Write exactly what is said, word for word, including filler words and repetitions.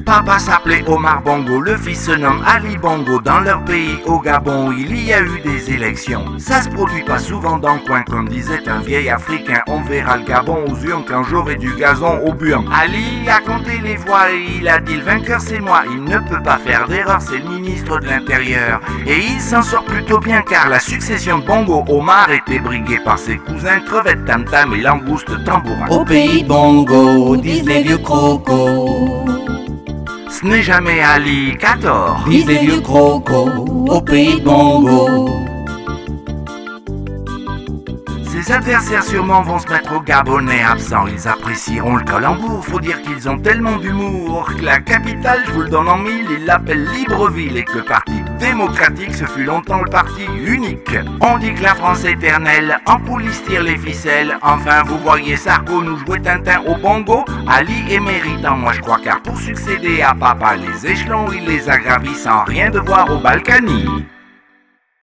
Papa s'appelait Omar Bongo, le fils se nomme Ali Bongo. Dans leur pays, au Gabon, il y a eu des élections. Ça se produit pas souvent dans le coin, comme disait un vieil Africain. On verra le Gabon aux urnes quand j'aurai du gazon au burn. Ali a compté les voix et il a dit le vainqueur c'est moi. Il ne peut pas faire d'erreur, c'est le ministre de l'Intérieur. Et il s'en sort plutôt bien car la succession de Bongo Omar était briguée par ses cousins crevettes tam-tam et langoustes tambourin. Au pays Bongo, disent les vieux crocos, ce n'est jamais Ali qu'à tort, disent les vieux crocos, au pays Bongo. Ses adversaires sûrement vont se mettre au Gabonais absent. Ils apprécieront le calembour. Faut dire qu'ils ont tellement d'humour que la capitale, je vous le donne en mille, ils l'appellent Libreville. Et que le parti démocratique, ce fut longtemps le parti unique. On dit que la France est éternelle, en police tire les ficelles. Enfin vous voyez Sarko nous jouer Tintin au bongo. Ali est méritant, moi je crois, car pour succéder à papa, les échelons il les a gravis sans rien devoir au Balkany.